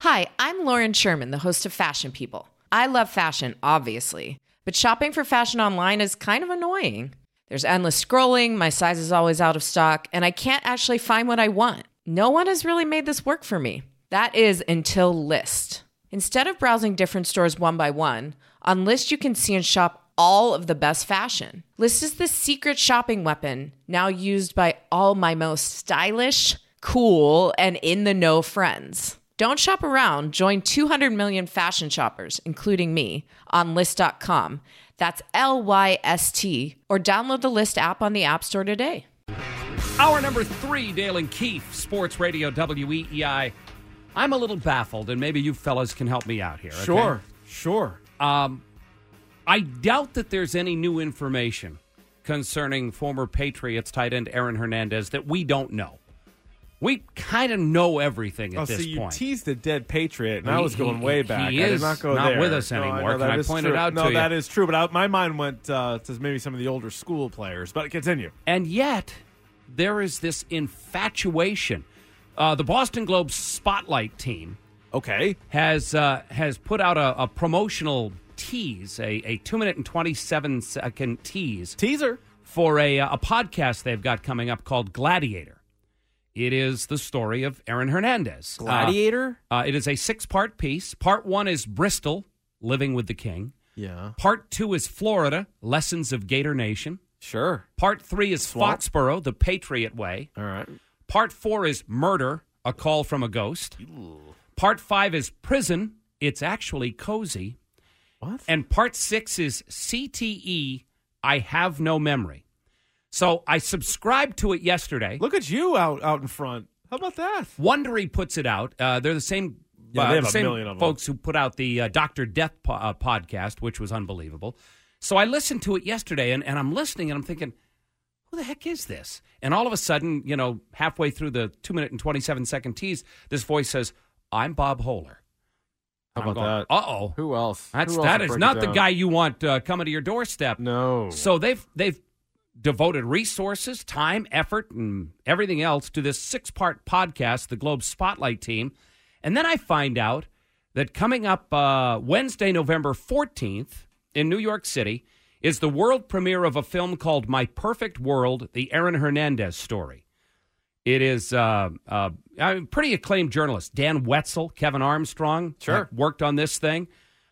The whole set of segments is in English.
Hi, I'm Lauren Sherman, the host of Fashion People. I love fashion, obviously, but shopping for fashion online is kind of annoying. There's endless scrolling, my size is always out of stock, and I can't actually find what I want. No one has really made this work for me. That is until Lyst. Instead of browsing different stores one by one, on Lyst you can see and shop all of the best fashion. Lyst is the secret shopping weapon, now used by all my most stylish, cool, and in-the-know friends. Don't shop around. Join 200 million fashion shoppers, including me, on Lyst.com. That's Lyst, or download the Lyst app on the App Store today. Hour number 3, Dale and Keefe, Sports Radio WEEI. I'm a little baffled, and maybe you fellas can help me out here. Okay? Sure. I doubt that there's any new information concerning former Patriots tight end Aaron Hernandez that we don't know. We kind of know everything at this point. You teased the dead Patriot, and I was going way back. He I is did not go not there. with us anymore. Can I point it out to you? No, that is true, but my mind went to maybe some of the older school players. But continue. And yet, there is this infatuation. The Boston Globe Spotlight team has put out a promotional tease, a 2-minute and 27-second teaser for a podcast they've got coming up called Gladiator. It is the story of Aaron Hernandez. Gladiator? It is a 6-part piece. Part 1 is Bristol, Living with the King. Yeah. Part 2 is Florida, Lessons of Gator Nation. Sure. Part 3 is Foxborough, The Patriot Way. All right. Part 4 is Murder, A Call from a Ghost. Ooh. Part 5 is Prison, It's Actually Cozy. What? And Part 6 is CTE, I Have No Memory. So I subscribed to it yesterday. Look at you out in front. How about that? Wondery puts it out. They're the same, they have the same million of them. folks who put out the Dr. Death podcast, which was unbelievable. So I listened to it yesterday, and I'm listening, and I'm thinking, who the heck is this? And all of a sudden, halfway through the 2-minute and 27-second tease, this voice says, I'm Bob Hohler. How about that? Uh-oh. Who else? That is not the guy you want coming to your doorstep. No. So they've devoted resources, time, effort, and everything else to this 6-part podcast, the Globe Spotlight team. And then I find out that coming up Wednesday, November 14th in New York City is the world premiere of a film called My Perfect World, the Aaron Hernandez story. It is pretty acclaimed journalists. Dan Wetzel, Kevin Armstrong worked on this thing.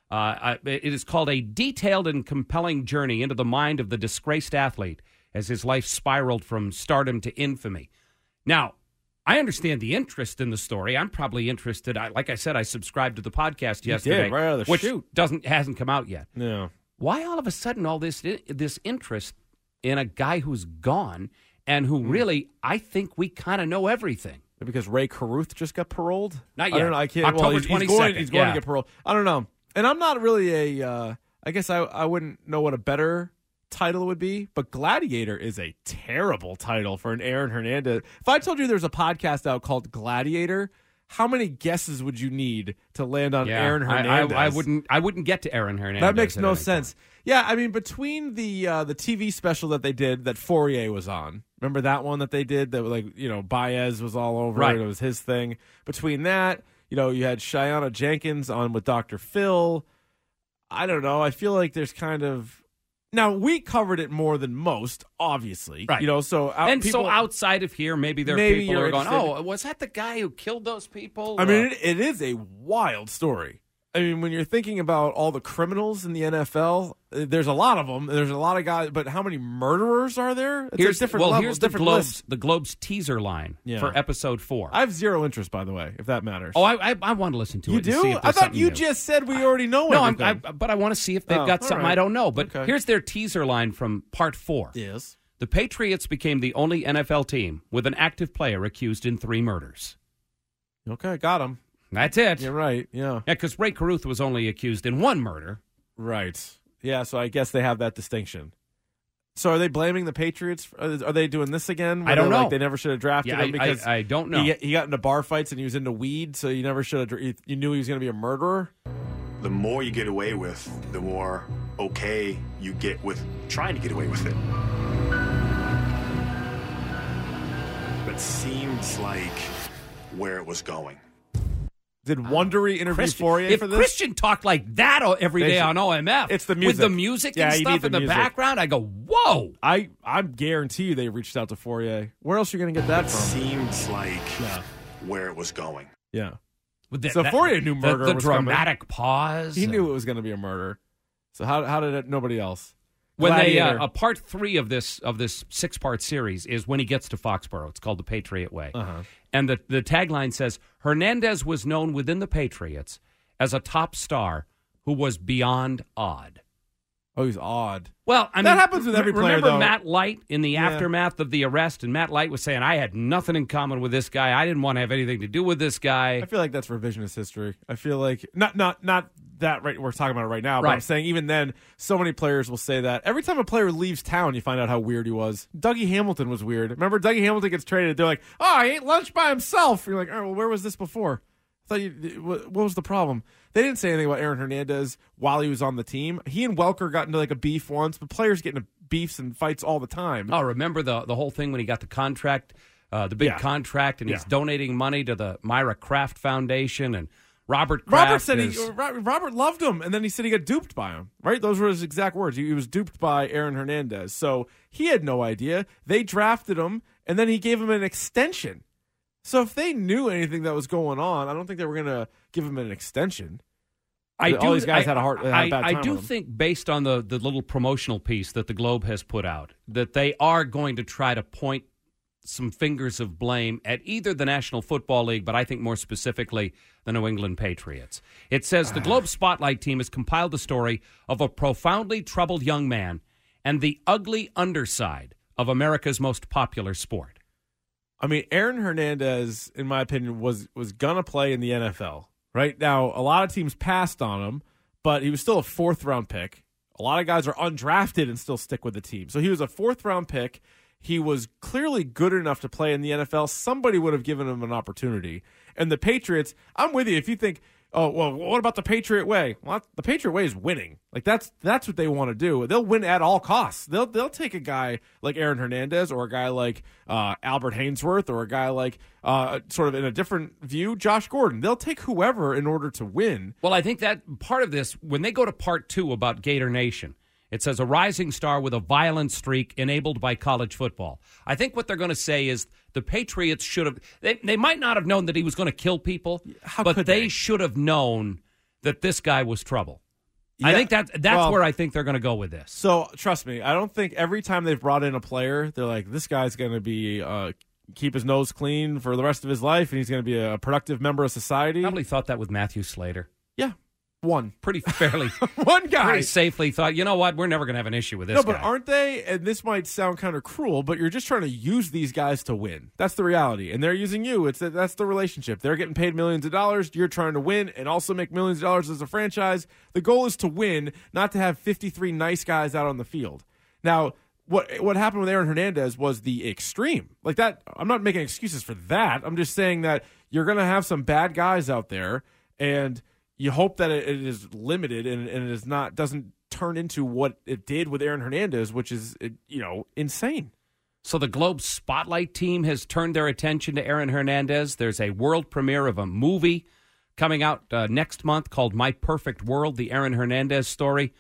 It is called A Detailed and Compelling Journey into the Mind of the Disgraced Athlete as his life spiraled from stardom to infamy. Now, I understand the interest in the story. I'm probably interested. Like I said, I subscribed to the podcast yesterday, did, right out of the which chute. hasn't come out yet. No. Why all of a sudden all this interest in a guy who's gone and who really, I think we kind of know everything? Because Ray Caruth just got paroled? Not yet. I don't know. I can't. October 22nd. He's going to get paroled. I don't know. And I'm not really I guess I wouldn't know what a better title would be, but Gladiator is a terrible title for an Aaron Hernandez. If I told you there's a podcast out called Gladiator, how many guesses would you need to land on Aaron Hernandez? I wouldn't get to Aaron Hernandez. That makes no sense. Yeah, I mean, between the TV special that they did that Fourier was on, remember that one that they did that Baez was all over it. It was his thing. Between that, you had Shiana Jenkins on with Dr. Phil. I don't know. I feel like there's kind of... Now, we covered it more than most, obviously. Right. So outside of here, maybe there are people who are going, oh, was that the guy who killed those people? I mean, it is a wild story. I mean, when you're thinking about all the criminals in the NFL, there's a lot of them. There's a lot of guys, but how many murderers are there? Here's the Globe's teaser line for episode 4. I have zero interest, by the way, if that matters. Oh, I want to listen to it. You do? I thought you just said we already know everything. But I want to see if they've got something I don't know. But okay. Here's their teaser line from part 4. Yes. The Patriots became the only NFL team with an active player accused in 3 murders. Okay, got him. That's it. You're right, yeah. Yeah, because Ray Caruth was only accused in 1 murder. Right. Yeah, so I guess they have that distinction. So are they blaming the Patriots? Are they doing this again? I don't know. They never should have drafted him because I don't know. He got into bar fights and he was into weed, so you never should have. You knew he was going to be a murderer? The more you get away with, the more okay you get with trying to get away with it. But seems like where it was going. Did Wondery interview Fourier if for this? Christian talked like that every day on OMF, it's the music. with the music and stuff in the background, I go, whoa. I guarantee you they reached out to Fourier. Where else are you going to get that It from? seems like where it was going. Yeah. With So Fourier knew murder the was dramatic pause. He knew it was going to be a murder. So how did it? Nobody else. When Gladiator. they part 3 of this 6-part series is when he gets to Foxborough. It's called the Patriot Way, and the tagline says Hernandez was known within the Patriots as a top star who was beyond odd. Oh, he's odd. Well, I mean, that happens with every player. Remember though. Matt Light in the aftermath of the arrest, and Matt Light was saying, "I had nothing in common with this guy. I didn't want to have anything to do with this guy." I feel like that's revisionist history. I feel like not that right. We're talking about it right now, but Right. I'm saying even then, so many players will say that every time a player leaves town, you find out how weird he was. Dougie Hamilton was weird. Remember, Dougie Hamilton gets traded. They're like, "Oh, he ate lunch by himself." You're like, "Oh, well, where was this before?" I thought what was the problem? They didn't say anything about Aaron Hernandez while he was on the team. He and Welker got into like a beef once, but players get into beefs and fights all the time. Oh, remember the whole thing when he got the contract, the big contract, and he's donating money to the Myra Kraft Foundation, and Robert said Robert loved him, and then he said he got duped by him. Right? Those were his exact words. He was duped by Aaron Hernandez. So he had no idea. They drafted him, and then he gave him an extension. So if they knew anything that was going on, I don't think they were going to give him an extension. All these guys had a bad time I do with him. think, based on the little promotional piece that the Globe has put out, that they are going to try to point some fingers of blame at either the National Football League, but I think more specifically the New England Patriots. It says the Globe Spotlight team has compiled the story of a profoundly troubled young man and the ugly underside of America's most popular sport. I mean, Aaron Hernandez, in my opinion, was going to play in the NFL. Right now, a lot of teams passed on him, but he was still a 4th-round pick. A lot of guys are undrafted and still stick with the team. So he was a 4th-round pick. He was clearly good enough to play in the NFL. Somebody would have given him an opportunity. And the Patriots, I'm with you. If you think, oh, well, what about the Patriot way? Well, the Patriot way is winning. Like that's what they want to do. They'll win at all costs. They'll take a guy like Aaron Hernandez or a guy like Albert Hainsworth or a guy like sort of in a different view, Josh Gordon. They'll take whoever in order to win. Well, I think that part of this, when they go to part 2 about Gator Nation, it says a rising star with a violent streak enabled by college football. I think what they're going to say is the Patriots should have, they might not have known that he was going to kill people, but they should have known that this guy was trouble. Yeah. I think that's where I think they're going to go with this. So trust me, I don't think every time they've brought in a player, they're like, this guy's going to be keep his nose clean for the rest of his life, and he's going to be a productive member of society. Probably thought that with Matthew Slater. Yeah. One. Pretty fairly. One guy. Pretty safely thought, you know what, we're never going to have an issue with this guy. No, but aren't they, and this might sound kind of cruel, but you're just trying to use these guys to win. That's the reality. And they're using you. That's the relationship. They're getting paid millions of dollars. You're trying to win and also make millions of dollars as a franchise. The goal is to win, not to have 53 nice guys out on the field. Now, what happened with Aaron Hernandez was the extreme. Like that, I'm not making excuses for that. I'm just saying that you're going to have some bad guys out there, and you hope that it is limited and it is not doesn't turn into what it did with Aaron Hernandez, which is insane. So the Globe Spotlight team has turned their attention to Aaron Hernandez. There's a world premiere of a movie coming out next month called My Perfect World, the Aaron Hernandez story.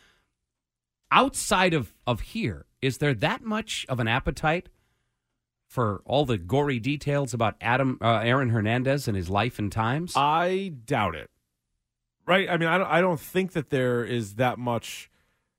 Outside of here, is there that much of an appetite for all the gory details about Aaron Hernandez and his life and times? I doubt it. Right? I mean, I don't think that there is that much.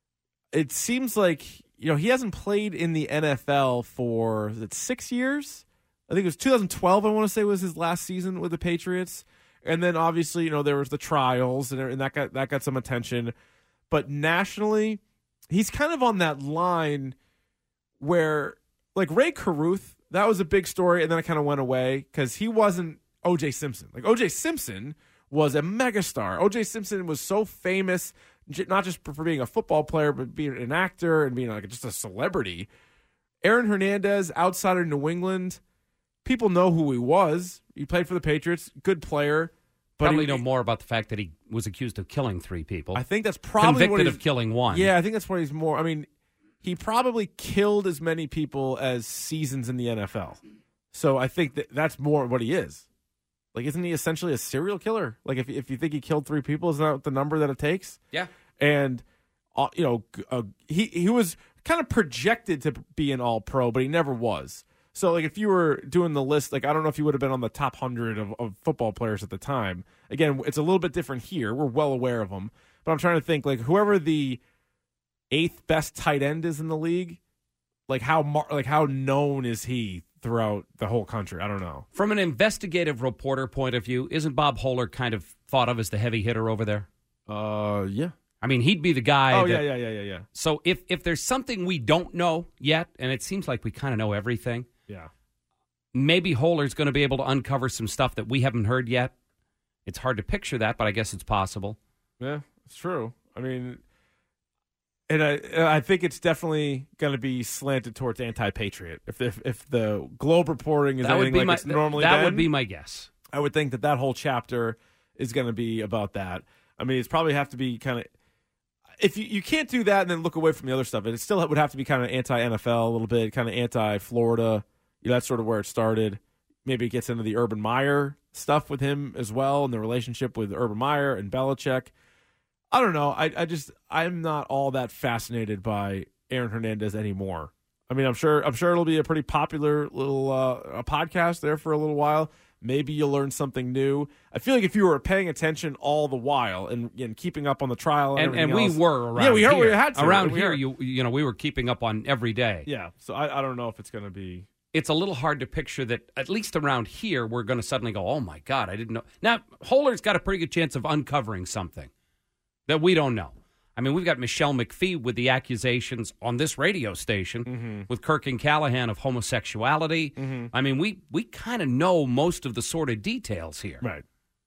It seems like, he hasn't played in the NFL for 6 years. I think it was 2012, I want to say, was his last season with the Patriots. And then obviously, there was the trials and that got some attention. But nationally, he's kind of on that line where, like Ray Caruth, that was a big story, and then it kind of went away because he wasn't O.J. Simpson. Like O.J. Simpson was a megastar. O.J. Simpson was so famous, not just for being a football player, but being an actor and being like just a celebrity. Aaron Hernandez, outside of New England, people know who he was. He played for the Patriots, good player. But probably know more about the fact that he was accused of killing 3 people. I think that's probably convicted of killing 1. Yeah, I think that's what he's more. I mean, he probably killed as many people as seasons in the NFL. So I think that's more what he is. Like, isn't he essentially a serial killer? Like, if you think he killed 3 people, isn't that the number that it takes? Yeah. And, he was kind of projected to be an all-pro, but he never was. So, like, if you were doing the list, like, I don't know if you would have been on the top 100 of football players at the time. Again, it's a little bit different here. We're well aware of them. But I'm trying to think, like, whoever the 8th best tight end is in the league, like, how known is he throughout the whole country? I don't know. From an investigative reporter point of view, isn't Bob Hohler kind of thought of as the heavy hitter over there? Yeah. I mean, he'd be the guy. Oh, yeah. So if there's something we don't know yet, and it seems like we kind of know everything, yeah, maybe Hohler's going to be able to uncover some stuff that we haven't heard yet. It's hard to picture that, but I guess it's possible. Yeah, it's true. I mean, and I think it's definitely going to be slanted towards anti-patriot. If the Globe reporting is anything like it's normally been, would be my guess. I would think that whole chapter is going to be about that. I mean, it's probably have to be kind of, if you can't do that and then look away from the other stuff, it still would have to be kind of anti-NFL a little bit, kind of anti-Florida. That's sort of where it started. Maybe it gets into the Urban Meyer stuff with him as well, and the relationship with Urban Meyer and Belichick. I don't know. I'm not all that fascinated by Aaron Hernandez anymore. I mean, I'm sure it'll be a pretty popular little a podcast there for a little while. Maybe you'll learn something new. I feel like if you were paying attention all the while and keeping up on the trial and we else, were around yeah, we here. We had to. Around here, we were keeping up on every day. Yeah, so I don't know if it's going to be. It's a little hard to picture that, at least around here, we're going to suddenly go, oh, my God, I didn't know. Now, Hohler's got a pretty good chance of uncovering something that we don't know. I mean, we've got Michelle McPhee with the accusations on this radio station with Kirk and Callahan of homosexuality. I mean, we kind of know most of the sort of details here. Right.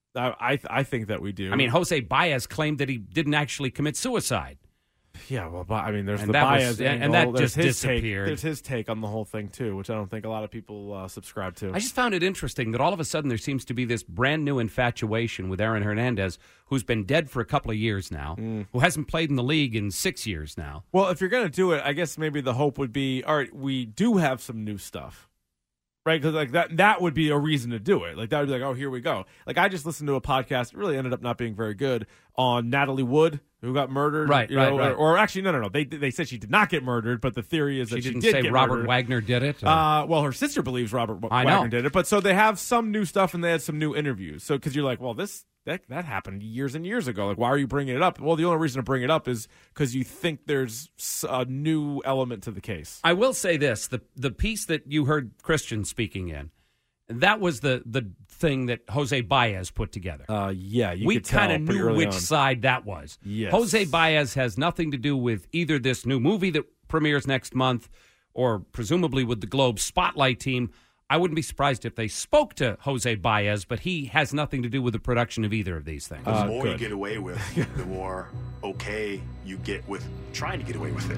I think that we do. I mean, Jose Baez claimed that he didn't actually commit suicide. Yeah, well, I mean, there's and the Baez angle. And that there's just disappeared. There's his take on the whole thing, too, which I don't think a lot of people subscribe to. I just found it interesting that all of a sudden there seems to be this brand new infatuation with Aaron Hernandez, who's been dead for a couple of years now, who hasn't played in the league in 6 years now. Well, if you're going to do it, I guess maybe the hope would be, all right, we do have some new stuff. Right, because like that would be a reason to do it. Like that would be like, oh, here we go. Like I just listened to a podcast. It really ended up not being very good on Natalie Wood, who got murdered. Right. Or actually, no. They said she did not get murdered, but the theory is that she didn't did say get Robert murdered. Wagner did it. Well, her sister believes Robert Wagner did it. But so they have some new stuff and they had some new interviews. So because you're like, well, that happened years and years ago. Like, why are you bringing it up? Well, the only reason to bring it up is because you think there's a new element to the case. I will say this: the piece that you heard Christian speaking in. That was the thing that Jose Baez put together. We kind of knew which side that was. Yes. Jose Baez has nothing to do with either this new movie that premieres next month or presumably with the Globe Spotlight team. I wouldn't be surprised if they spoke to Jose Baez, but he has nothing to do with the production of either of these things. The more you get away with, the more okay you get with trying to get away with it.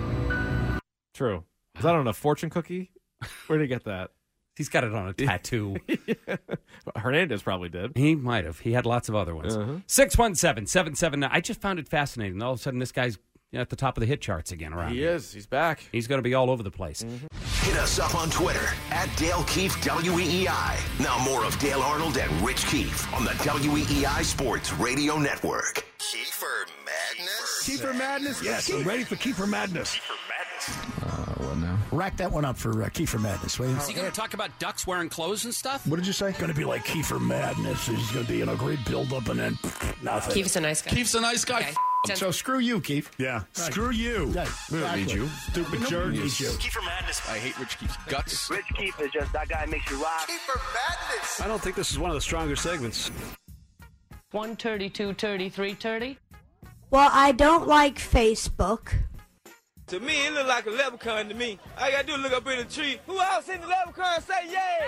True. Was that on a fortune cookie? Where did he get that? He's got it on a tattoo. Hernandez probably did. He might have. He had lots of other ones. 617-779. I just found it fascinating. All of a sudden, this guy's at the top of the hit charts again around He here. is. He's back. He's going to be all over the place. Hit us up on Twitter at Dale Keefe WEEI. Now more of Dale Arnold and Rich Keefe on the WEEI Sports Radio Network. Kiefer Madness? Kiefer Madness? Yes, I'm ready for Kiefer Madness. What now? Rack that one up for Kiefer Madness, will you? Is he going to talk about ducks wearing clothes and stuff? What did you say? Going to be like Kiefer Madness. He's going to be in a great build-up and then nothing. Keith's a nice guy. Keith's a nice guy. Okay. So screw you, Keith. Yeah. Screw you. Yeah, We don't need you. Stupid jerk. Need you. Kiefer Madness. I hate Rich Keefe's guts. Rich Keefe is just that guy makes you rock. Kiefer Madness. I don't think this is one of the stronger segments. 132, 33, 30. Well, I don't like Facebook. To me, it look like a leprechaun to me. All I gotta do is look up in the tree. Who else in the leprechaun say yeah?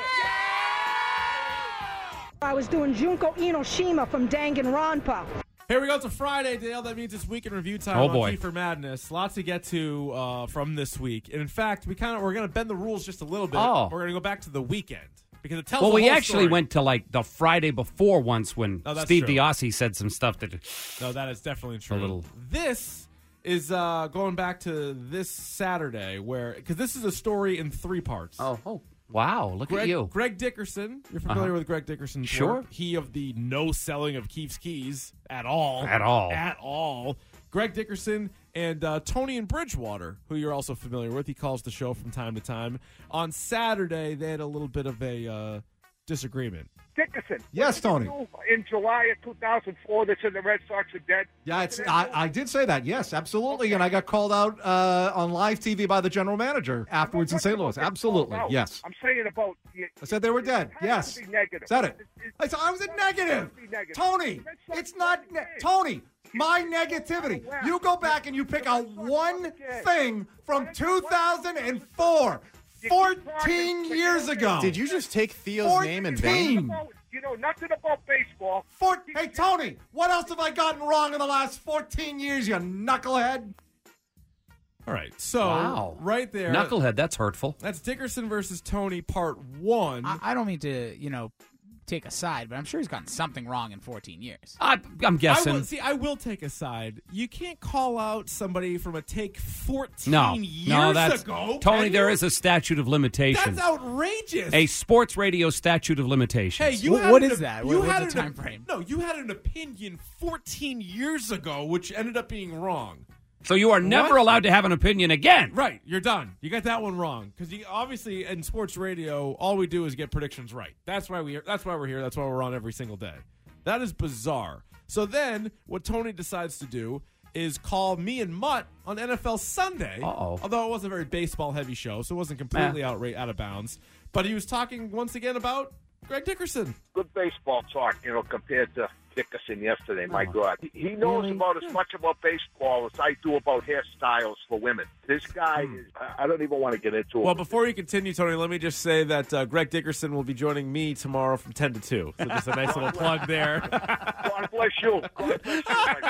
I was doing Junko Inoshima from Danganronpa. Here we go. It's a Friday, Dale. That means it's weekend review time Oh, on boy. Kiefer Madness. Lots to get to from this week. And in fact, we're going to bend the rules just a little bit. Oh. We're going to go back to the weekend because it tells Well, the we whole actually story. went to like the Friday before once when Oh, that's Steve true. Diossi said some stuff that. No, that is definitely true. A little- This is going back to this Saturday because this is a story in 3 parts. Oh. Wow, look at you. Greg Dickerson. You're familiar with Greg Dickerson's Sure. work. He of the no selling of Keefe's Keys at all. At all. At all. Greg Dickerson and Tony in Bridgewater, who you're also familiar with. He calls the show from time to time. On Saturday, they had a little bit of a disagreement. Dickerson. Yes, Tony. In July of 2004, that said the Red Sox are dead. Yeah, I did say that. Yes, absolutely. Okay. And I got called out on live TV by the general manager afterwards in St. Louis. Absolutely. Yes. I'm saying about. I said they were dead. Yes. Said it. I was a negative. Tony, it's not. Tony, my negativity. You go back and you pick out one thing from 2004. 14 years ago. Did you just take Theo's name in vain? You know nothing about baseball. Hey, Tony, what else have I gotten wrong in the last 14 years, you knucklehead? All right, so right there. Knucklehead, that's hurtful. That's Dickerson versus Tony, part 1. I don't mean to, take a side, but I'm sure he's gotten something wrong in 14 years. I'm guessing. I will take a side. You can't call out somebody from a take 14 years ago. Tony, there is a statute of limitation. That's outrageous. A sports radio statute of limitations. Hey, what is that? What's the time frame? No, you had an opinion 14 years ago, which ended up being wrong. So you are never allowed to have an opinion again. Right. You're done. You got that one wrong. Because obviously in sports radio, all we do is get predictions right. That's why we're here. That's why we're on every single day. That is bizarre. So then what Tony decides to do is call me and Mutt on NFL Sunday. Although it wasn't a very baseball-heavy show, so it wasn't completely out of bounds. But he was talking once again about Greg Dickerson. Good baseball talk, compared to Dickerson yesterday. My God. He knows about as much about baseball as I do about hairstyles for women. This guy is, I don't even want to get into it. Well, before you continue, Tony, let me just say that Greg Dickerson will be joining me tomorrow from 10 to 2. So just a nice little plug there. God bless you. God bless you,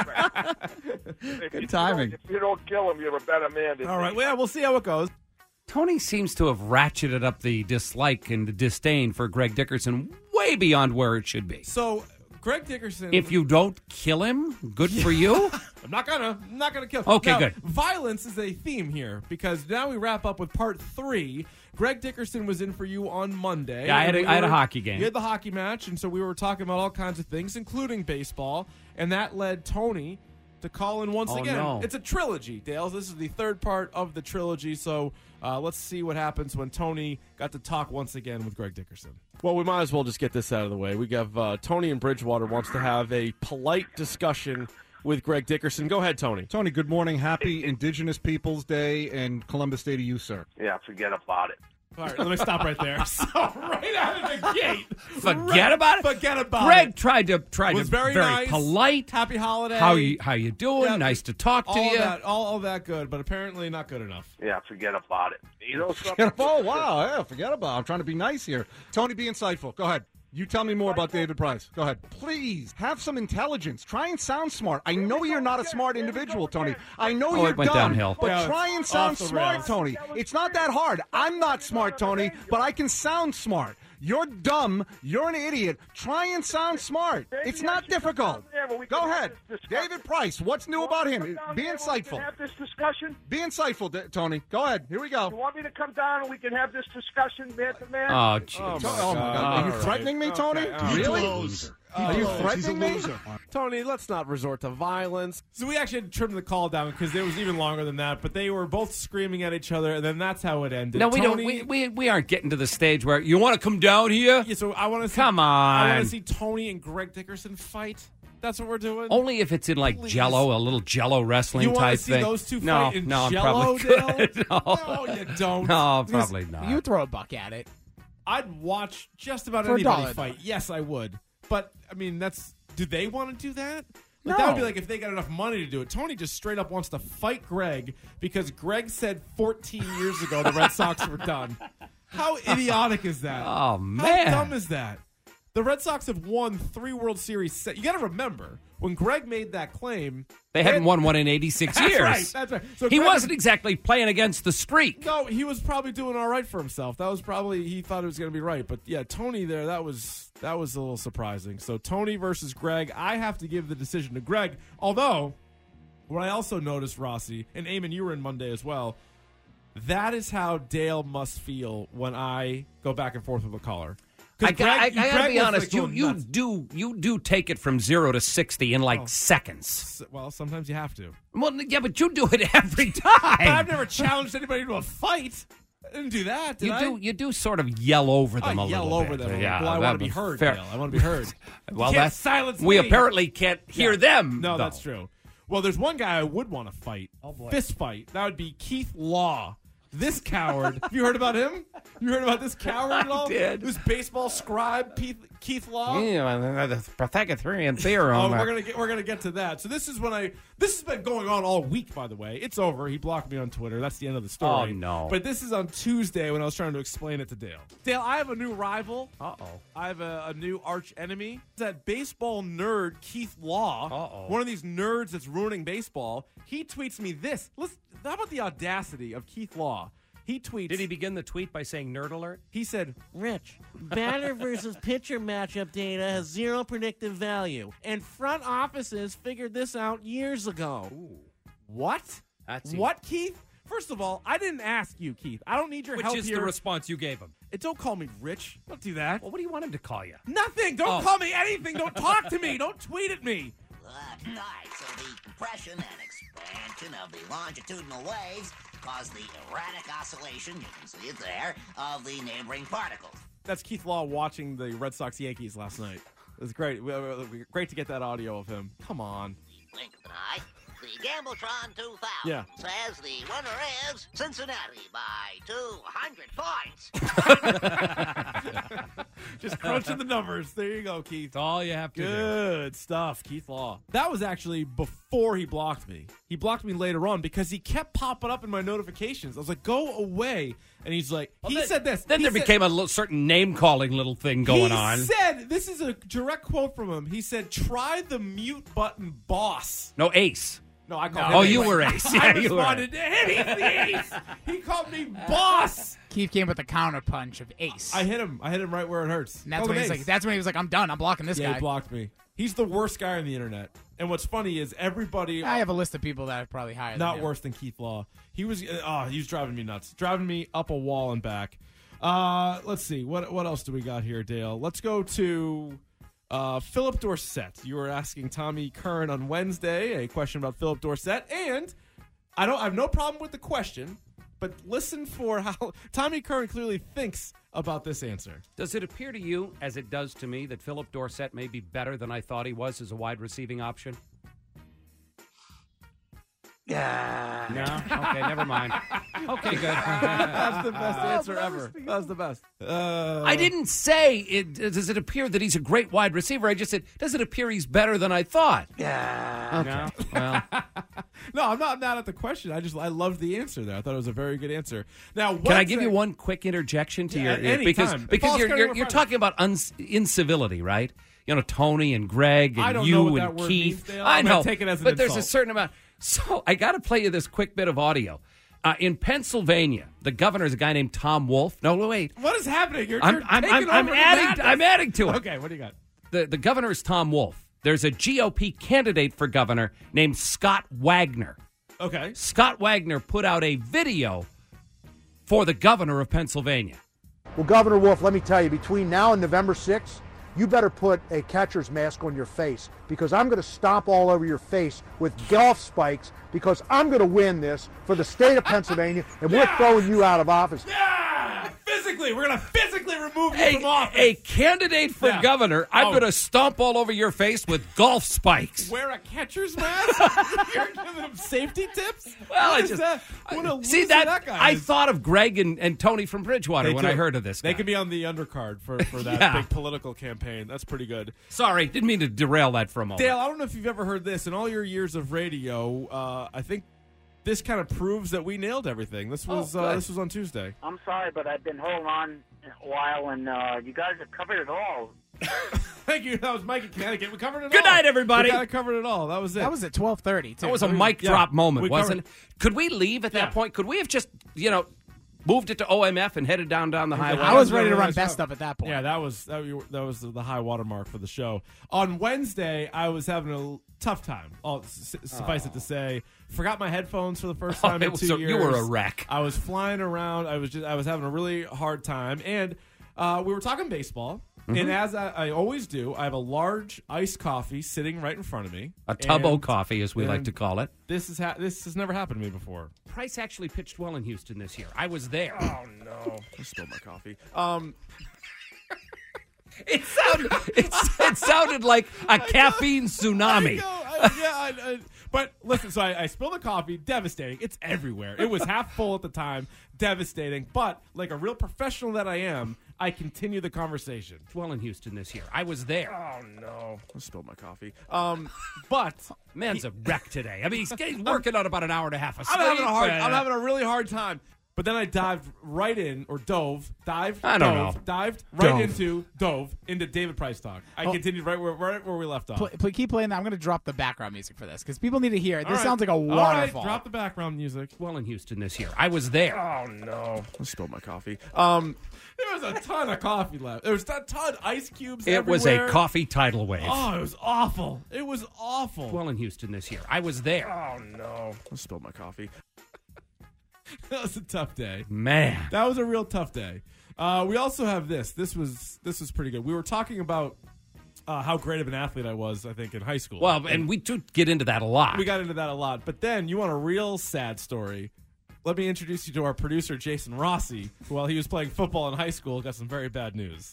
my friend. Good timing. If you don't kill him, you're a better man. All right. Well, we'll see how it goes. Tony seems to have ratcheted up the dislike and the disdain for Greg Dickerson way beyond where it should be. So Greg Dickerson. If you don't kill him, good for you. I'm not gonna kill him. Okay, now, good. Violence is a theme here because now we wrap up with part 3. Greg Dickerson was in for you on Monday. Yeah, I had a hockey game. You had the hockey match, and so we were talking about all kinds of things, including baseball, and that led Tony to call in once again. No. It's a trilogy, Dale. This is the third part of the trilogy, so let's see what happens when Tony got to talk once again with Greg Dickerson. Well, we might as well just get this out of the way. We have Tony in Bridgewater wants to have a polite discussion with Greg Dickerson. Go ahead, Tony. Tony, good morning. Happy Indigenous Peoples Day and Columbus Day to you, sir. Yeah, forget about it. All right, let me stop right there. So right out of the gate, forget about it. Forget about Greg it. tried to very nice, polite. Happy holiday. How you doing? Yeah, nice to talk to you. All that good, but apparently not good enough. Yeah, forget about it. You know something? Oh wow, yeah, forget about it. I'm trying to be nice here. Tony, be insightful. Go ahead. You tell me more about David Price. Go ahead. Please, have some intelligence. Try and sound smart. I know you're not a smart individual, Tony. I know you're it went dumb. downhill. But try and sound smart, Tony. It's not that hard. I'm not smart, Tony, but I can sound smart. You're dumb. You're an idiot. Try and sound smart. It's not difficult. Go ahead. David Price, what's new about him? Be insightful. Have this discussion. Be insightful, Tony. Go ahead. Here we go. You want me to come down and we can have this discussion man to man? Oh, jeez. Oh, my God. Are you threatening me, Tony? Really? Are you threatening me? Tony, let's not resort to violence. So we actually had to trim the call down because it was even longer than that, but they were both screaming at each other, and then that's how it ended. No, we don't. We aren't getting to the stage where you want to come down here. Yeah, so I want to see. Come on. I want to see Tony and Greg Dickerson fight. That's what we're doing. Only if it's in like Jello, a little Jello wrestling type thing. You want to see those two fight in no, Jello, I'm probably Dale? No, you don't. No, probably not. You throw a buck at it. I'd watch just about For anybody $1, fight. Yes, I would. But I mean, do they want to do that? No. That would be like if they got enough money to do it. Tony just straight up wants to fight Greg because Greg said 14 years ago the Red Sox were done. How idiotic is that? Oh, man. How dumb is that? The Red Sox have won 3 World Series. You got to remember, when Greg made that claim, they hadn't won one in 86 years. That's right. So he wasn't exactly playing against the streak. No, he was probably doing all right for himself. That was probably, he thought it was going to be right. But yeah, Tony there, that was a little surprising. So Tony versus Greg, I have to give the decision to Greg. Although, what I also noticed, Rossi, and Eamon, you were in Monday as well, That is how Dale must feel when I go back and forth with a caller. I gotta be was, honest. like, You do take it from 0 to 60 in seconds. Well, sometimes you have to. Well, yeah, but you do it every time. But I've never challenged anybody to a fight. I didn't do that. You do sort of yell over them a little bit. Yell over them. Yeah, well, I want to be heard, Dale. I want to be heard. Well, that's silence. We apparently can't hear them. No, though. that's true. Well, there's one guy I would want to fight. Oh boy, fist fight. That would be Keith Law. This coward. Have you heard about him? You heard about this coward at all? I did. This baseball scribe, Keith Law? Yeah, the Pythagorean theorem. Oh, we're gonna get to that. So this has been going on all week, by the way. It's over. He blocked me on Twitter. That's the end of the story. Oh, no. But this is on Tuesday when I was trying to explain it to Dale. Dale, I have a new rival. Uh-oh. I have a new arch enemy. That baseball nerd, Keith Law. Uh-oh. One of these nerds that's ruining baseball. He tweets me this. Listen, how about the audacity of Keith Law? He tweets. Did he begin the tweet by saying nerd alert? He said, Rich, batter versus pitcher matchup data has zero predictive value, and front offices figured this out years ago. Ooh. What? What, Keith? First of all, I didn't ask you, Keith. I don't need your help here. Which is the response you gave him. Don't call me Rich. Don't do that. Well, what do you want him to call you? Nothing. Don't call me anything. Don't talk to me. Don't tweet at me. So the compression and expansion of the longitudinal waves cause the erratic oscillation, you can see it there, of the neighboring particles. That's Keith Law watching the Red Sox-Yankees last night. It was great. Great to get that audio of him. Come on. Blink of an eye. The Gambletron 2000 says the winner is Cincinnati by 200 points. Just crunching the numbers. There you go, Keith. That's all you have to do. Good stuff, Keith Law. That was actually before he blocked me. He blocked me later on because he kept popping up in my notifications. I was like, go away. And he's like, said this. Then there became a certain name-calling little thing going on. He said, this is a direct quote from him. He said, try the mute button, boss. No, Ace. No, I called him. Oh, you were Ace. Yeah, I responded to him. He's the Ace. He called me boss. Keith came with a counter punch of Ace. I hit him right where it hurts. And that's when he was like, I'm done. I'm blocking this guy. He blocked me. He's the worst guy on the internet. And what's funny is everybody. I have a list of people that are probably higher than him. Not worse than Keith Law. He was driving me nuts. Driving me up a wall and back. Let's see. What else do we got here, Dale? Let's go to Philip Dorsett. You were asking Tommy Kern on Wednesday a question about Philip Dorsett, and I have no problem with the question, but listen for how Tommy Kern clearly thinks about this answer. Does it appear to you, as it does to me, that Philip Dorsett may be better than I thought he was as a wide receiving option? No? Okay, never mind. Okay, good. That's the best answer ever. That's the best. I didn't say, does it appear that he's a great wide receiver? I just said, does it appear he's better than I thought? Yeah. Okay. No? Well. No, I'm not mad at the question. I loved the answer there. I thought it was a very good answer. Now, can I give you one quick interjection to your because you're talking about incivility, right? You know, Tony and Greg and you and Keith. Means, I know, take it as an but insult. There's a certain amount. So I got to play you this quick bit of audio. In Pennsylvania, the governor is a guy named Tom Wolf. No, wait. What is happening? I'm adding to it. Okay, what do you got? The governor is Tom Wolf. There's a GOP candidate for governor named Scott Wagner. Okay. Scott Wagner put out a video for the governor of Pennsylvania. Well, Governor Wolf, let me tell you, between now and November 6th, you better put a catcher's mask on your face because I'm going to stomp all over your face with golf spikes because I'm going to win this for the state of Pennsylvania, and we're throwing you out of office. Yeah! Physically, we're going to physically remove you from office. A candidate for governor, I'm going to stomp all over your face with golf spikes. Wear a catcher's mask? You're giving him safety tips? Well, what is that? See that guy I thought of Greg and Tony from Bridgewater when I heard of this guy. They could be on the undercard for that big political campaign. That's pretty good. Sorry, didn't mean to derail that for a moment. Dale, I don't know if you've ever heard this. In all your years of radio, I think this kind of proves that we nailed everything. This was on Tuesday. I'm sorry, but I've been holding on a while, and you guys have covered it all. Thank you. That was Mike in Connecticut. We covered it all. Good night, everybody. We covered it all. That was it. That was at 12:30. That was a mic drop moment, wasn't it? Could we leave at that point? Could we have just, moved it to OMF and headed down the highway? I was ready to run best of at that point. Yeah, that was the high water mark for the show. On Wednesday, I was having tough time. Suffice it to say, forgot my headphones for the first time in 2 years. You were a wreck. I was flying around. I was having a really hard time, and we were talking baseball. And as I always do, I have a large iced coffee sitting right in front of me. A tubbo coffee, as we like to call it. This has never happened to me before. Price actually pitched well in Houston this year. I was there. Oh, no. I spilled my coffee. It sounded like a caffeine tsunami. But listen, so I spilled the coffee. Devastating. It's everywhere. It was half full at the time. Devastating. But like a real professional that I am, I continue the conversation. Well in Houston this year. I was there. Oh, no. I spilled my coffee. But man's a wreck today. I mean, he's working on about an hour and a half of sleep. I'm having a really hard time. But then I dived right in, or dove into David Price talk. I continued right where we left off. Keep playing that. I'm going to drop the background music for this because people need to hear it. This right. sounds like a waterfall. All right, drop the background music. Well in Houston this year. I was there. Oh, no. I spilled my coffee. There was a ton of coffee left. There was a ton of ice cubes everywhere. It was a coffee tidal wave. Oh, it was awful. It was awful. Well in Houston this year. I was there. Oh, no. I spilled my coffee. That was a tough day. Man. That was a real tough day. We also have this. This was pretty good. We were talking about how great of an athlete I was, I think, in high school. Well, and we do get into that a lot. We got into that a lot. But then you want a real sad story. Let me introduce you to our producer, Jason Rossi, who, while he was playing football in high school, got some very bad news.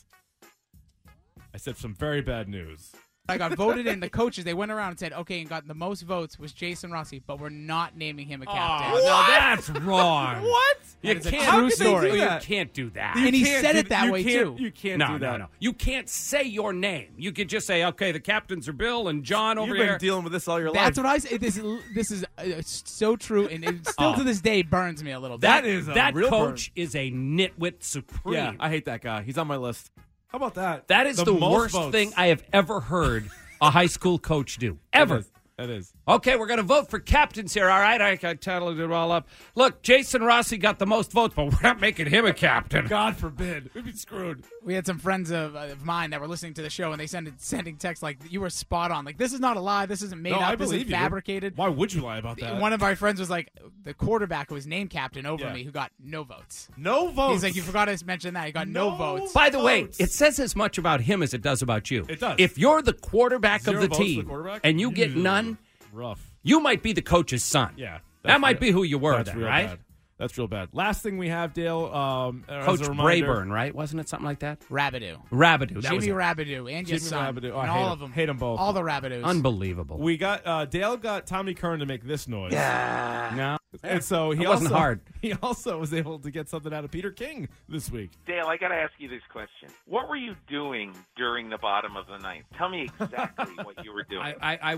I said some very bad news. I got voted in. The coaches, they went around and said, okay, and got the most votes was Jason Rossi, but we're not naming him a captain. Oh, no, that's wrong. What? You can't. True story. You can't do that. And he said it that way, too. You can't do that. No. You can't say your name. You could just say, okay, the captains are Bill and John over here. You've here. been dealing with this all your life. That's what I say. This is so true, and it still to this day burns me a little bit. That real coach is a nitwit supreme. Yeah, I hate that guy. He's on my list. How about that? That is the worst thing I have ever heard a high school coach do. Ever. That is. Okay, we're going to vote for captains here, all right? I tattled it all up. Look, Jason Rossi got the most votes, but we're not making him a captain. God forbid. We'd be screwed. We had some friends of mine that were listening to the show, and they sending texts like, you were spot on. Like, this is not a lie. This isn't made up. This is fabricated. Why would you lie about that? One of our friends was like, the quarterback who was named captain over me who got no votes. No votes? He's like, you forgot to mention that. He got no votes. By the way, it says as much about him as it does about you. It does. If you're the quarterback of the team and you get none, rough. You might be the coach's son. Yeah. That might be who you were then, right? Bad. That's real bad. Last thing we have, Dale. Coach Brayburn, right? Wasn't it something like that? Rabideau. Jimmy Rabideau and your son. Rabideau. And all of them. Hate them both. All the Rabideaus. Unbelievable. We got Dale got Tommy Curran to make this noise. Yeah. No. And so he wasn't hard. He also was able to get something out of Peter King this week. Dale, I got to ask you this question. What were you doing during the bottom of the ninth? Tell me exactly what you were doing.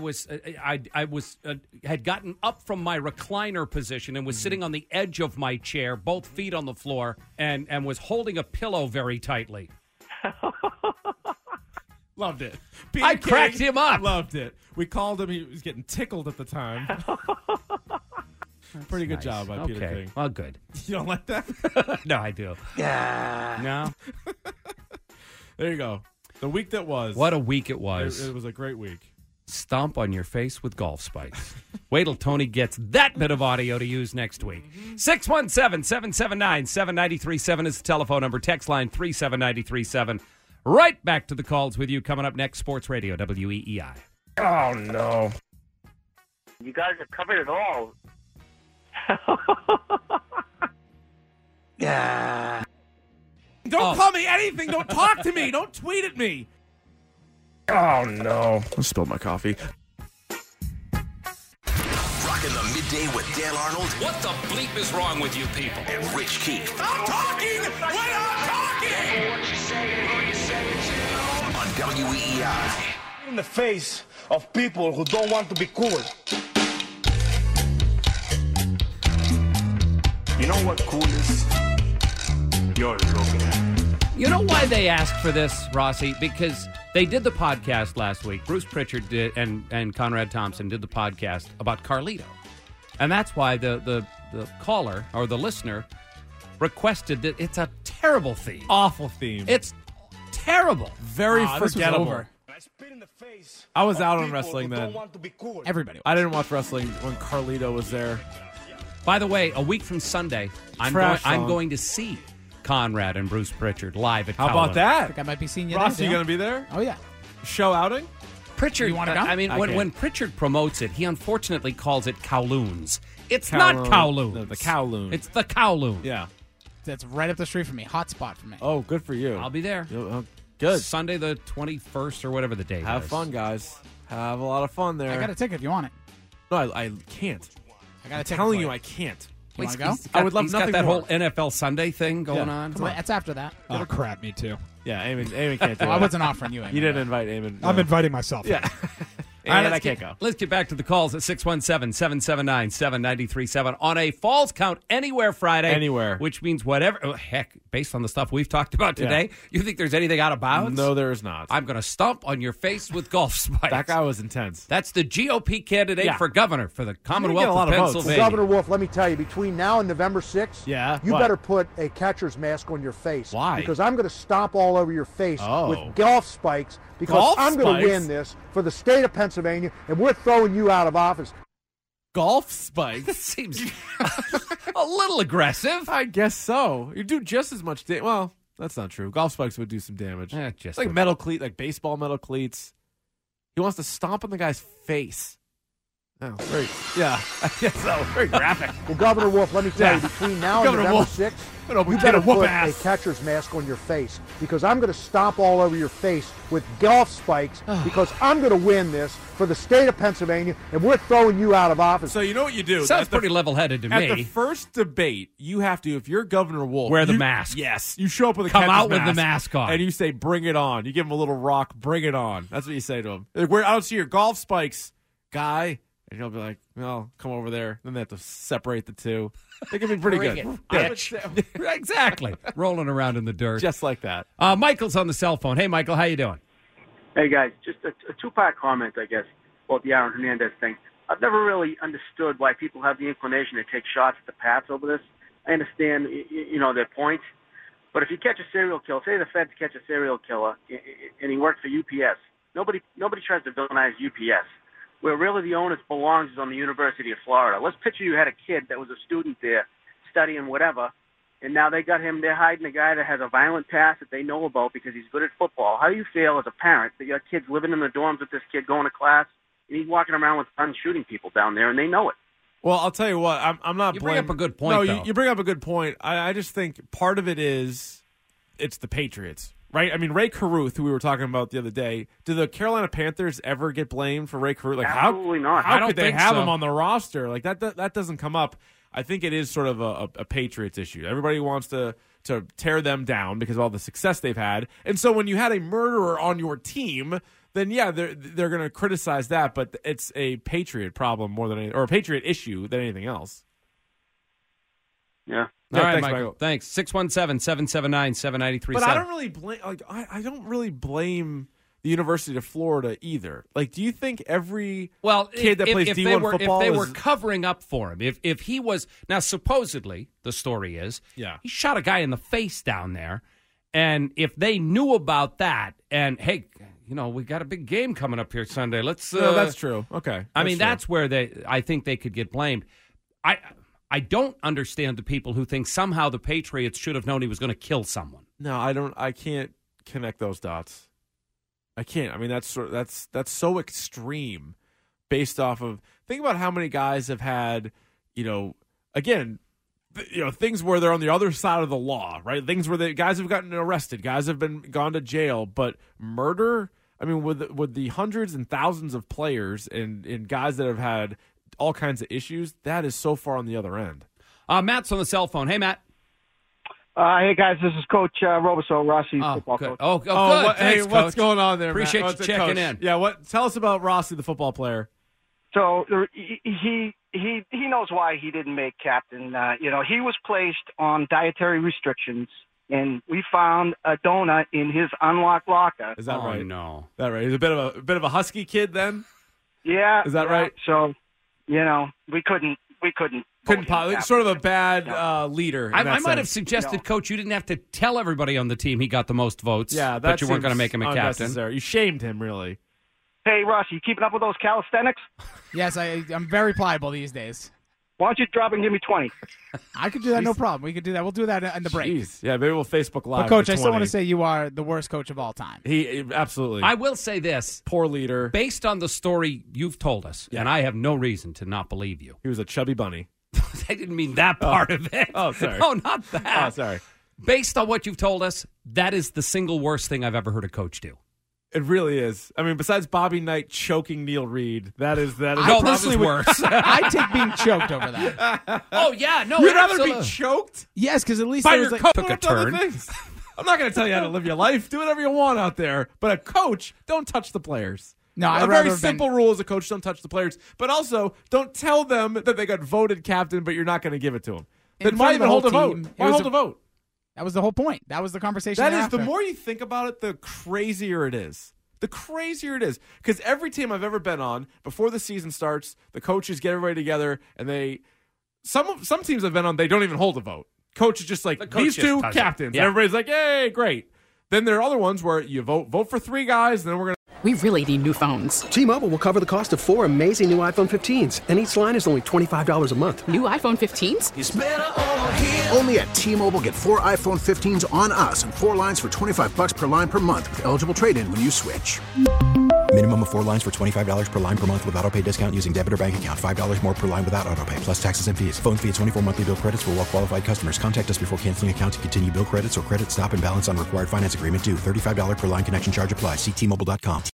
I had gotten up from my recliner position and was sitting on the edge of my chair, both feet on the floor, and was holding a pillow very tightly. Loved it. I cracked him up. Loved it. We called him. He was getting tickled at the time. Pretty good job by Peter King. Well, good. You don't like that? No, I do. Yeah. No? There you go. The week that was. What a week it was. It was a great week. Stomp on your face with golf spikes. Wait till Tony gets that bit of audio to use next week. 617-779-7937 is the telephone number. Text line 37937. Right back to the calls with you coming up next. Sports Radio, WEEI. Oh, no. You guys have covered it all. Yeah. Don't call me anything. Don't talk to me. Don't tweet at me. Oh, no. I spilled my coffee. Rocking the midday with Dale Arnold. What the bleep is wrong with you people? And Rich Keefe. I'm talking when I'm talking. On WEEI. In the face of people who don't want to be cool. You know what cool is? You're looking at. You know why they asked for this, Rossi? Because they did the podcast last week. Bruce Pritchard did, and Conrad Thompson did the podcast about Carlito. And that's why the caller or the listener requested that. It's a terrible theme. Awful theme. It's terrible. Very forgettable. This was over. I spit in I was out on wrestling then. Everybody. I didn't watch wrestling when Carlito was there. By the way, a week from Sunday, I'm going to see Conrad and Bruce Pritchard live at How Kowloon. about that? I think I might be seeing you Ross, there. you going to be there? Oh, yeah. Show outing? Pritchard, You wanna go? I mean, I when can't. Pritchard promotes it, he unfortunately calls it Kowloons. It's not Kowloons. No, the Kowloon. It's the Kowloon. Yeah. That's right up the street from me. Hot spot for me. Oh, good for you. I'll be there. Good. Sunday the 21st or whatever the date Have is. fun, guys. Have a lot of fun there. I got a ticket if you want it. No, I can't. I got a I'm ticket. telling for you, I can't. You want to go? I would love He's nothing got that more. whole NFL Sunday thing going on. It's after that. Oh, crap, me too. Yeah, Eamon can't do it. I wasn't offering you. You didn't invite Eamon. I'm inviting myself. Yeah. All right, And I can't go. Let's get back to the calls at 617-779-7937 on a Falls Count Anywhere Friday. Anywhere. Which means whatever. Oh, heck, based on the stuff we've talked about today, you think there's anything out of bounds? No, there is not. I'm going to stomp on your face with golf spikes. That guy was intense. That's the GOP candidate for governor for the Commonwealth a lot of of votes. Pennsylvania. Governor Wolf, let me tell you, between now and November 6th, you what? better put a catcher's mask on your face. Why? Because I'm going to stomp all over your face Oh. with golf spikes because Golf I'm going to spikes? win this for the state of Pennsylvania, and we're throwing you out of office. Golf spikes? Seems a little aggressive. I guess so. You do just as much damage. Well, that's not true. Golf spikes would do some damage. Just It's like metal cleat, like baseball metal cleats. He wants to stomp on the guy's face. Oh, very, yeah. I guess so. Very graphic. Well, Governor Wolf, let me tell you, between now and Governor November Wolf. 6th, Gonna you get better a whoop put ass. a catcher's mask on your face because I'm going to stomp all over your face with golf spikes because I'm going to win this for the state of Pennsylvania, and we're throwing you out of office. So you know what you do? Sounds pretty level-headed to At me. the first debate, you have to, if you're Governor Wolf, Wear the you- mask. Yes, you show up with a Come catcher's out with the mask on. and you say, "Bring it on." You give him a little rock, "Bring it on." That's what you say to him. Like, I don't see your golf spikes, guy, and he'll be like, "Well, come over there." Then they have to separate the two. They can be pretty Bring good. it, Yeah. bitch. Exactly. Rolling around in the dirt. Just like that. Michael's on the cell phone. Hey, Michael, how you doing? Hey, guys, just a two-part comment, I guess, about the Aaron Hernandez thing. I've never really understood why people have the inclination to take shots at the Pats over this. I understand, their point. But if you catch a serial killer, say the feds catch a serial killer, and he worked for UPS, nobody tries to villainize UPS. Where really the onus belongs is on the University of Florida. Let's picture you had a kid that was a student there studying whatever, and now they got him, they're hiding a guy that has a violent past that they know about because he's good at football. How do you feel as a parent that your kid's living in the dorms with this kid going to class, and he's walking around with guns shooting people down there, and they know it? Well, I'll tell you what. I'm not. You bring up a good point, No, though. you bring up a good point. I just think part of it is it's the Patriots, right? I mean, Ray Caruth, who we were talking about the other day. Do the Carolina Panthers ever get blamed for Ray Caruth? Like, Absolutely not. How I don't could they think have so. him on the roster? Like that doesn't come up. I think it is sort of a Patriots issue. Everybody wants to tear them down because of all the success they've had, and so when you had a murderer on your team, then yeah, they're going to criticize that. But it's a Patriot problem more than or a Patriot issue than anything else. Yeah. All right, thanks, Michael. Thanks. 617-779-7937. But I don't really blame. Like I don't really blame the University of Florida either. Like, do you think every kid that plays D1 football if they is, were covering up for him, if he was now supposedly the story is, he shot a guy in the face down there, and if they knew about that, and hey, we got a big game coming up here Sunday. Let's. No, that's true. Okay, I mean, true. that's where I think they could get blamed. I don't understand the people who think somehow the Patriots should have known he was going to kill someone. No, I don't. I can't connect those dots. I can't. I mean, that's so extreme, based off of. Think about how many guys have had, again, things where they're on the other side of the law, right? Things where the guys have gotten arrested, guys have gone to jail, but murder. I mean, with the hundreds and thousands of players and guys that have had all kinds of issues, that is so far on the other end. Matt's on the cell phone. Hey, Matt. Hey, guys, this is Coach Robiso, Rossi, football good. coach. Oh, good. Hey, Thanks, what's Coach. going on there, Appreciate Matt? you checking in. Yeah, tell us about Rossi, the football player. So he knows why he didn't make captain. He was placed on dietary restrictions, and we found a donut in his unlocked locker. Is that right? No. That right? He's a bit of a husky kid then? Yeah. Is that right? So, we couldn't sort of a bad leader. I might have suggested, Coach, you didn't have to tell everybody on the team he got the most votes. Yeah, but you weren't going to make him a captain. You shamed him, really. Hey, Russ, you keeping up with those calisthenics? Yes, I'm very pliable these days. Why don't you drop and give me 20? I could do that, no problem. We could do that. We'll do that in the break. Jeez. Yeah, maybe we'll Facebook Live. But, Coach, for 20. I still want to say you are the worst coach of all time. He absolutely. I will say this. Poor leader. Based on the story you've told us, and I have no reason to not believe you. He was a chubby bunny. I didn't mean that part of it. Oh, sorry. No, not that. Oh, sorry. Based on what you've told us, that is the single worst thing I've ever heard a coach do. It really is. I mean, besides Bobby Knight choking Neil Reed, that is no, that was worse. I'd take being choked over that. Oh yeah, no, you'd rather be choked? Yes, because at least by there was your like, coach. took a turn. I'm not going to tell you how to live your life. Do whatever you want out there. But a coach, don't touch the players. No, a very simple rule as a coach: don't touch the players. But also, don't tell them that they got voted captain, but you're not going to give it to them. Then why even hold a vote? Why hold a vote? That was the whole point. That was the conversation. That is after. the more you think about it, the crazier it is. The crazier it is. Because every team I've ever been on, before the season starts, the coaches get everybody together, and some teams I've been on, they don't even hold a vote. Coach is just like, these two captains. Yeah. And everybody's like, hey, great. Then there are other ones where you vote for 3 guys, and then we're going to. We really need new phones. T-Mobile will cover the cost of 4 amazing new iPhone 15s, and each line is only $25 a month. New iPhone 15s? It's better over here. Only at T-Mobile, get 4 iPhone 15s on us and 4 lines for $25 per line per month with eligible trade-in when you switch. Minimum of 4 lines for $25 per line per month with autopay discount using debit or bank account. $5 more per line without autopay, plus taxes and fees. Phone fee at 24 monthly bill credits for well-qualified customers. Contact us before canceling account to continue bill credits or credit stop and balance on required finance agreement due. $35 per line connection charge applies. See T-Mobile.com.